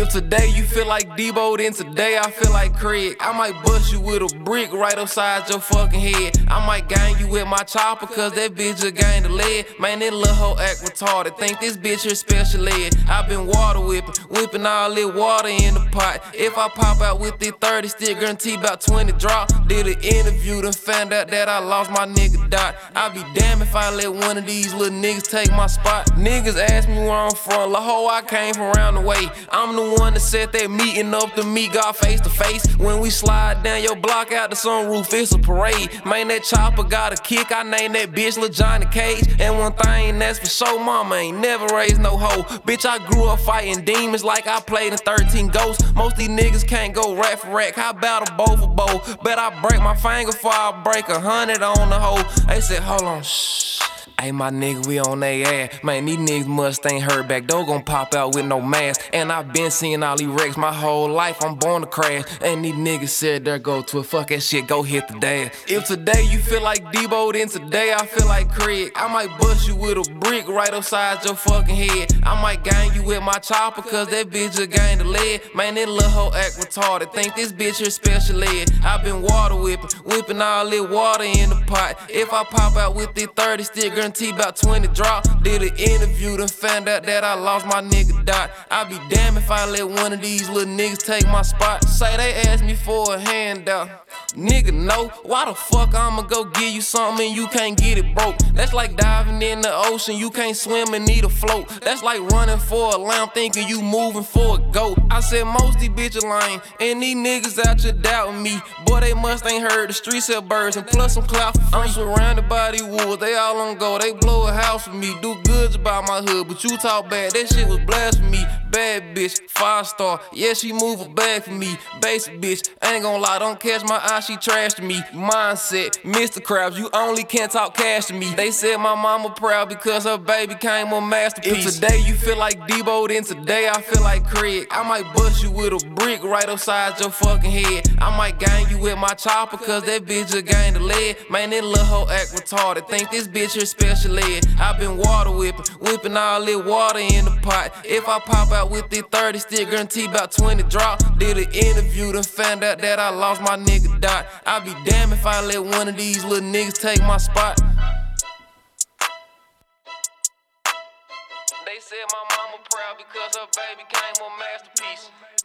If today you feel like Debo, then today I feel like Craig. I might bust you with a brick right upside your fucking head. I might gang you with my chopper, cause that bitch just gained the lead. Man, that little hoe act retarded, think this bitch here special ed. I been water whipping all this water in the pot. If I pop out with this 30, still guarantee about 20 drop. Did an interview, then found out that I lost my nigga Dot. I be damned if I let one of these little niggas take my spot. Niggas ask me where I'm from, la ho, I came from around the way. I'm the one that set that meeting up to meet God face to face. When we slide down your block out the sunroof, it's a parade. Man, that chopper got a kick, I named that bitch Lil Johnny Cage. And one thing that's for sure, mama ain't never raised no hoe. Bitch, I grew up fighting demons like I played in 13 Ghosts. Most these niggas can't go rack for rack, how about a bow for bow? Bet I break my finger before I break 100 on the hoe. They said, hold on, shh. Hey, my nigga, we on they ass. Man, these niggas must ain't heard back. Don't gon' pop out with no mask. And I been seeing all these wrecks my whole life. I'm born to crash. And these niggas said there go to it. Fuck that shit, go hit the dash. If today you feel like Debo, then today I feel like Craig. I might bust you with a brick right upside your fucking head. I might gang you with my chopper, cause that bitch just gained the lead. Man, that little hoe act retarded, think this bitch here special ed. I been water whipping all this water in the pot. If I pop out with this 30, still guarantee about 20 drop. Did an interview, then found out that I lost my nigga Dot. I be damned if I let one of these little niggas take my spot. Say they asked me for a handout. Nigga, no, why the fuck I'ma go give you something and you can't get it broke? That's like diving in the ocean, you can't swim and need a float. That's like running for a lamb thinking you moving for a goat. I said most these bitches lame, and these niggas out here doubting me. Boy, they must ain't heard the streets have birds and plus some clout for free. I'm surrounded by these wolves, they all on go, they blow a house with me. Do goods about my hood, but you talk bad, that shit was blasphemy. Bad bitch, 5-star, yeah, she move a bag for me. Basic bitch, ain't gon' lie, don't catch my eye, she trashed me. Mindset, Mr. Krabs, you only can't talk cash to me. They said my mama proud because her baby came a masterpiece. If today you feel like Debo, then today I feel like Craig. I might bust you with a brick right upside your fucking head. I might gang you with my chopper, cause that bitch just gained the lead. Man, that little hoe act retarded, think this bitch here special ed. I been water whipping all this water in the pot. If I pop out with this 30, still guarantee about 20 drop. Did an interview, then found out that I lost my nigga Dot. I be damned if I let one of these little niggas take my spot. They said my mama proud because her baby came a masterpiece.